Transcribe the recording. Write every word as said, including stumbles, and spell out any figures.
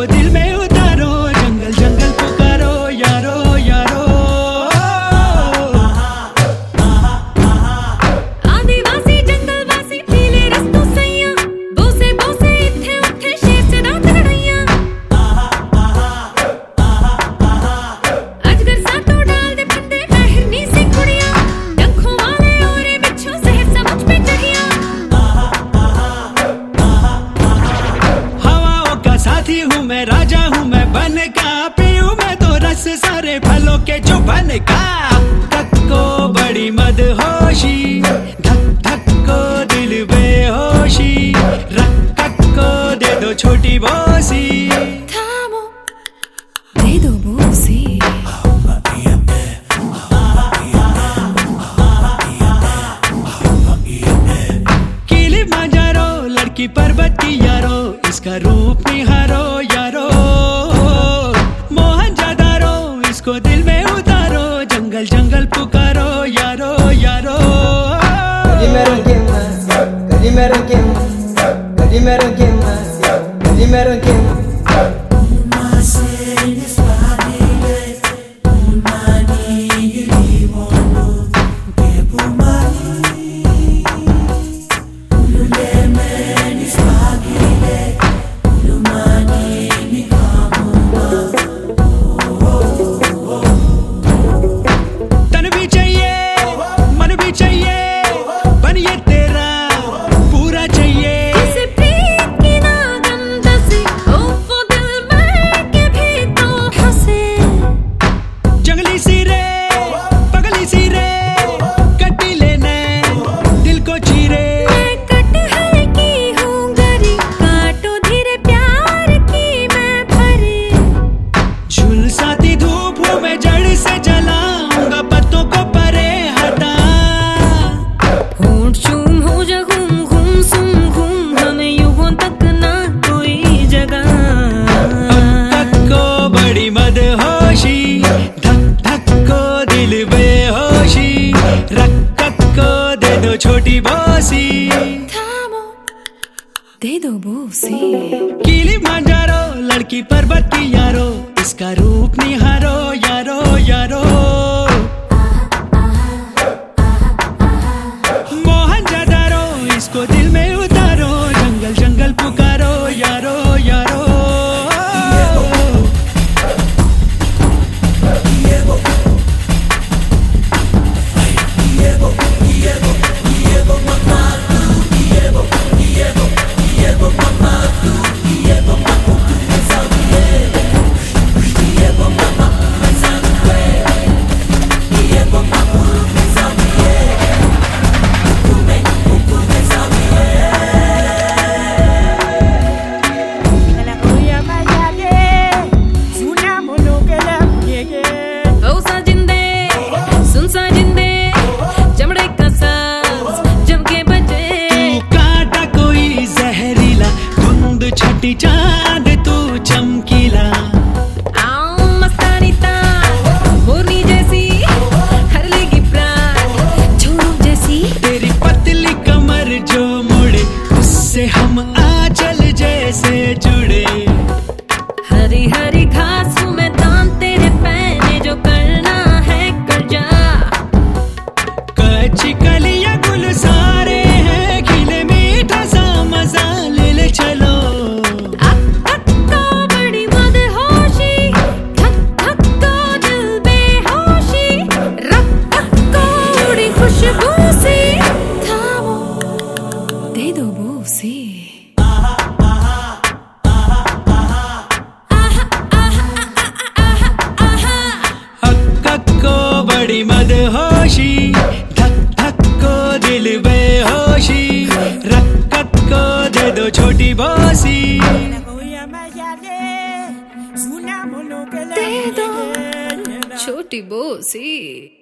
इसको दिल में उतारो, जंगल जंगल पुकारो यारो यारो। आदिवासी जंगलवासी पीले रस्तों सैया, बोसे बोसे इत्थे उठे शेर से दांत लड़ैया। अजगर सातों डाल दे फंदे हिरनी से कुड़िया, डंखों वाले औरे बिच्छू जहर सा मुझ पे चढ़िया। हवाओं का साथी हूँ मैं, राजा हूँ मैं बन का, पीऊँ मैं तो रस सारे फलों के जो बन का। धक को बड़ी मदहोशी, धक धक को दिल बेहोशी, रक कक को दे दो छोटी बोसी। थामो दे दो बोसी। किलिमांजारो लड़की पर्वत की यारो, इसका रूप निहारो यारो। मोहनजोदारो इसको दिल में उतारो, जंगल जंगल पुकारो यारो यारो। Calimero que más, calimero que más, calimero que más, calimero que más. तन भी चाहिए मन भी चाहिए, बन ये तेरा पूरा चाहिए। इसे प्रीत की नागम दसे, ओ वो दिल में के भी तो हंसे। जंगली सी रे पगली सी रे, कटी लेने दिल को चीरे। मैं कटहल की हूँ गरी, काटो धीरे प्यार की मैं भरी। झुलसाती धूप हूँ मैं, जड़ से जलाऊंगा पत्तों को परे हटा। होंठ चूम हो जा घूम घूम सुम घूम, हमें युगों तक ना कोई जगह। धक को बड़ी मदहोशी, धक धक को दिल बेहोशी, रक कक को दे दो छोटी बोसी। थामो दे दो बोसी। किलिमांजारो लड़की पर्वत की यारो, इसका रूप निहारो यारो यारो। मोहनजोदारो इसको दिल में उतारो, जंगल जंगल पुकारो यारो यारो। ओ साजिंदे सुन साजिंदे, चमड़े का साज जम के बजे। तू काटा कोई जहरीला, धुंध छठी चांद तू चमकीला। आओ मस्तानी तार मोरनी जैसी, हर लेगी प्राण झूम जैसी। तेरी पतली कमर जो मुड़े, उससे हम आंचल जैसे जुड़े। हरी हरी घास हूँ मैं, दान तेरे पहने, जो करना है कर जा। कच्ची कलियां गुल सारे हैं, खिले मीठा सा मजा ले ले चलो। अक अक को बड़ी मदहोशी, धक धक को दिल बेहोशी, रक रक को उड़ी खुशबू सी। थामो दे दो बोसी। हक हक को बड़ी मदहोशी, धक धक को दिल बेहोशी, रक कक को दे दो छोटी बोसी। दे दो छोटी बोसी।